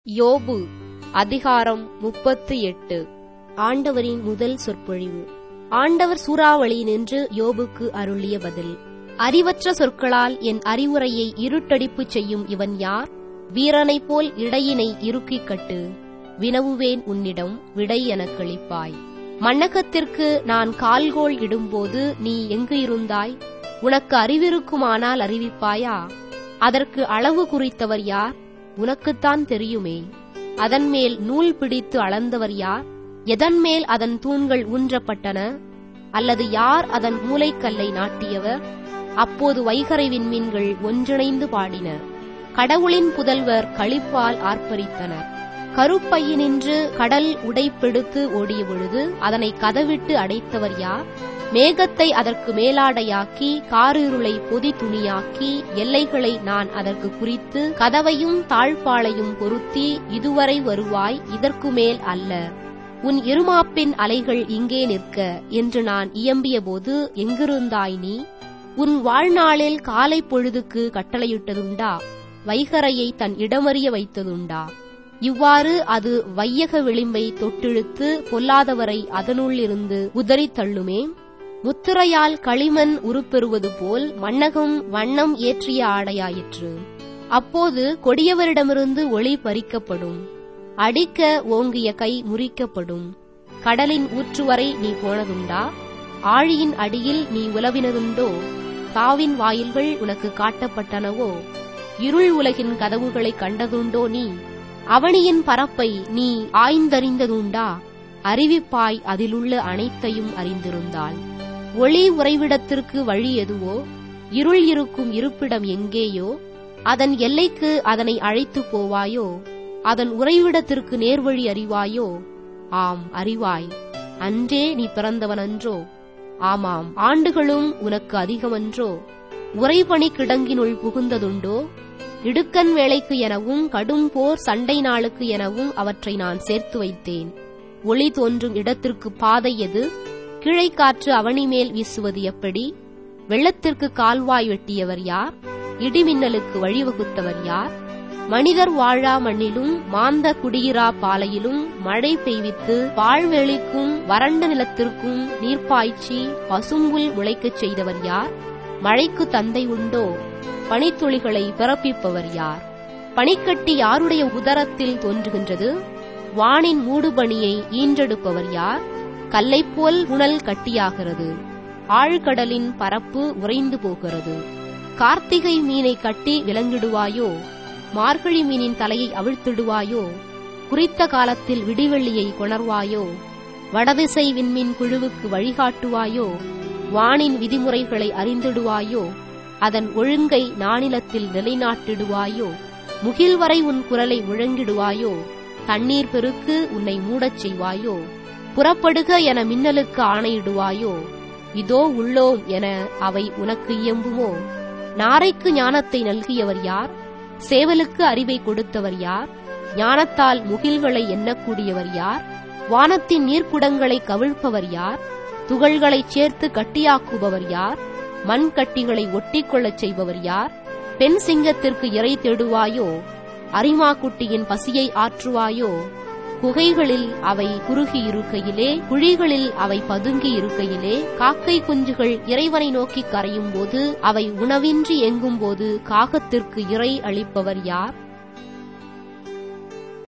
யோபு அதிகாரம் 38. ஆண்டவரின் முதல் சொற்பொழிவு. ஆண்டவர் சூறாவளியினின்று யோபுக்கு அருளிய பதில். அறிவற்ற சொற்களால் என் அறிவுரையை இருட்டடிப்புச் செய்யும் இவன் யார்? வீரனைப் போல் இடையினை இறுக்கிக் கட்டு. வினவுவேன் உன்னிடம், விடை எனக்களிப்பாய். மண்ணகத்திற்கு நான் கால்கோள் இடும்போது நீ எங்கு இருந்தாய்? உனக்கு அறிவிருக்குமானால் அறிவிப்பாயா? அதற்கு அளவு குறித்தவர் யார்? உனக்குத்தான் தெரியுமே. அதன்மேல் நூல் பிடித்து அளந்தவர் யார்? எதன்மேல் அதன் தூண்கள் ஊன்றப்பட்டன? அல்லது யார் அதன் மூலைக்கல்லை நாட்டியவர்? அப்போது வைகறை விண்மீன்கள் ஒன்றிணைந்து பாடின. கடவுளின் புதல்வர் களிப்பால் ஆர்ப்பரித்தனர். கருப்பையினின்று கடல் உடைப்பெடுத்து ஓடிய பொழுது அதனை கதவிட்டு அடைத்தவர் யார்? மேகத்தை அதற்கு மேலாடையாக்கி காரிருளை பொதி துணியாக்கி எல்லைகளை நான் அதற்கு குறித்து கதவையும் தாழ்பாளையும் பொருத்தி இதுவரை வருவாய், இதற்கு மேல் அல்ல. உன் இருமாப்பின் அலைகள் இங்கே நிற்க என்று நான் இயம்பியபோது எங்கிருந்தாய் நீ? உன் வாழ்நாளில் காலை பொழுதுக்கு கட்டளையிட்டதுண்டா? வைகறையை தன் இடமறிய வைத்ததுண்டா? இவ்வாறு அது வையக விளிம்பை தொட்டிழுத்து பொல்லாதவரை அதனுள்ளிருந்து உதறித் தள்ளுமே. முத்திரையால் களிமண் உருப்பெறுவது போல் மண்ணகம் வண்ணம் ஏற்றிய ஆடையாயிற்று. அப்போது கொடியவரிடமிருந்து ஒளி பறிக்கப்படும். அடிக்க ஓங்கிய கை முறிக்கப்படும். கடலின் ஊற்றுவரை நீ போனதுண்டா? ஆழியின் அடியில் நீ உலவினதுண்டோ? தாவின் வாயில்கள் உனக்கு காட்டப்பட்டனவோ? இருள் உலகின் கதவுகளை கண்டதுண்டோ நீ? அவனியின் பரப்பை நீ ஆய்ந்தறிந்ததுண்டா? அறிவிப்பாய், அதிலுள்ள அனைத்தையும் அறிந்திருந்தாள். ஒளி உறைவிடத்திற்கு வழி எதுவோ? இருள் இருக்கும் இருப்பிடம் எங்கேயோ? அதன் எல்லைக்கு அதனை அழைத்துப் போவாயோ? அதன் உறைவிடத்திற்கு நேர்வழி அறிவாயோ? ஆம், அறிவாய். அன்றே நீ பிறந்தவனன்றோ? ஆமாம், ஆண்டுகளும் உனக்கு அதிகமன்றோ? உறைபனி கிடங்கினுள் புகுந்ததுண்டோ? இடுக்கண் வேளைக்கு எனவும் கடும் போர் சண்டை நாளுக்கு எனவும் அவற்றை நான் சேர்த்து வைத்தேன். ஒளி தோன்றும் இடத்திற்கு பாதை எது? கிழைக்காற்று அவனி மேல் வீசுவது எப்படி? வெள்ளத்திற்கு கால்வாய் வெட்டியவர் யார்? இடிமின்னலுக்கு வழிவகுத்தவர் யார்? மனிதர் வாழா மண்ணிலும் மாந்த குடியிரா பாலையிலும் மழை பெய்வித்து பாழ்வெளிக்கும் வறண்ட நிலத்திற்கும் நீர்ப்பாய்ச்சி பசும்புல் முளைக்கச் செய்தவர் யார்? மழைக்கு தந்தை உண்டோ? பனித்துளிகளை பிறப்பிப்பவர் யார்? பனிக்கட்டி யாருடைய உதரத்தில் தோன்றுகின்றது? வானின் மூடுபனியை ஈன்றெடுப்பவர் யார்? கல்லைப்போல் புனல் கட்டியாகிறது. ஆழ்கடலின் பரப்பு உறைந்து போகிறது. கார்த்திகை மீனை கட்டி விலங்கிடுவாயோ? மார்கழி மீனின் தலையை அவிழ்த்திடுவாயோ? குறித்த காலத்தில் விடிவெள்ளியை கொணர்வாயோ? வடதிசை விண்மீன் குழுவுக்கு வழிகாட்டுவாயோ? வானின் விதிமுறைகளை அறிந்திடுவாயோ? அதன் ஒழுங்கை நானிலத்தில் நிலைநாட்டிடுவாயோ? முகில்வரை உன் குரலை முழங்கிடுவாயோ? தண்ணீர் பெருக்கு உன்னை மூடச் செய்வாயோ? புறப்படுக என மின்னலுக்கு ஆணையிடுவாயோ? இதோ உள்ளோம் என அவை உனக்கு இயம்புமோ? நாரைக்கு ஞானத்தை நல்கியவர் யார்? சேவலுக்கு அறிவை கொடுத்தவர் யார்? ஞானத்தால் முகில்களை எண்ணக்கூடியவர் யார்? வானத்தின் நீர்க்குடங்களை கவிழ்ப்பவர் யார்? துகள்களைச் சேர்த்து கட்டியாக்குபவர் யார்? மண் கட்டிகளை ஒட்டிக்கொள்ளச் செய்பவர் யார்? பெண் சிங்கத்திற்கு இரை தேடுவாயோ? அரிமாக்குட்டியின் பசியை ஆற்றுவாயோ? குகைகளில் அவை குறுகி இருக்கையிலே, குழிகளில் அவை பதுங்கி இருக்கையிலே, காக்கை குஞ்சுகள் இறைவனை நோக்கி கரையும் போது, அவை உணவின்றி எங்கும்போது காகத்திற்கு இரை அளிப்பவர் யார்?